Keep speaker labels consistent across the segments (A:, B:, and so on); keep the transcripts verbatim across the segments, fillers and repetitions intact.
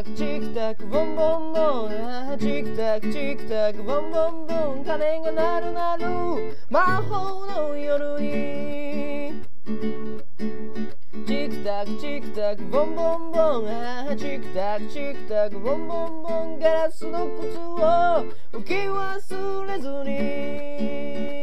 A: クチクタクボンボンボン、チクタクチクタクボンボンボン、鐘が鳴る鳴る魔法の夜に。チクタクチクタクボンボンボン、チクタクチクタクボンボンボン、ガラスの靴を拭き忘れずに。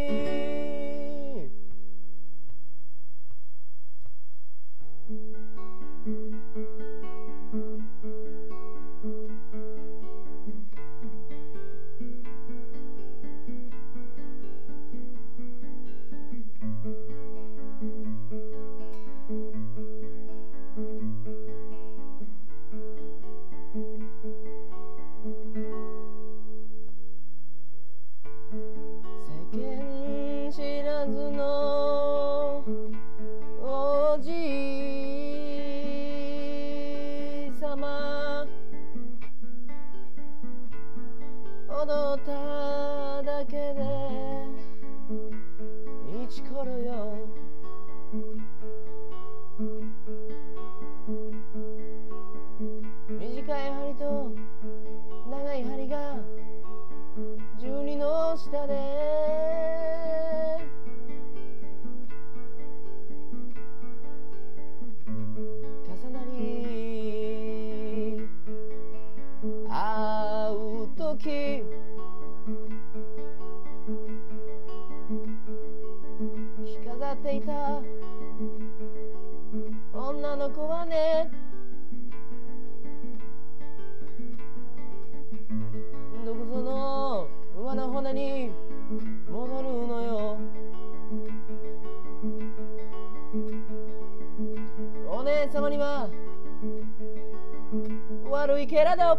A: 踊っただけで一頃よ。短い針と長い針が十二の下で重なり会うとき着飾っていた女の子はね、どこぞの馬の骨に戻るのよ。お姉様には悪いけれど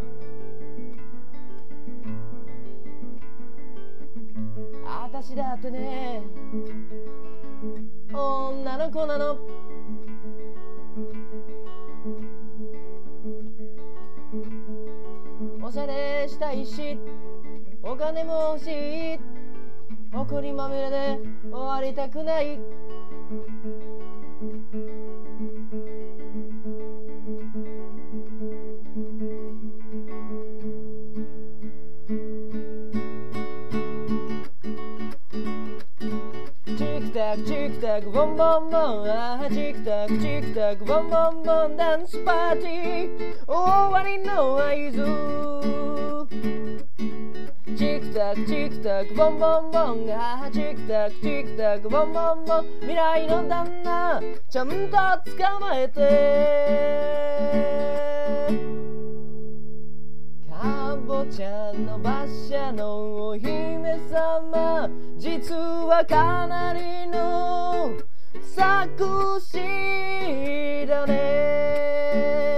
A: 私だってね女の子なの。おしゃれしたいしお金も欲しい、誇りまみれで終わりたくない。チクタクチクタクボンボンボン、あチクタクチクタクボンボンボン、ダンスパーティー終わりの合図。チクタクチクタクボンボンボン、あチクタクチクタクボンボンボン、未来の旦那ちゃんと捕まえて。かぼちゃの馬車のお姫様、実はかなりの作詞だね。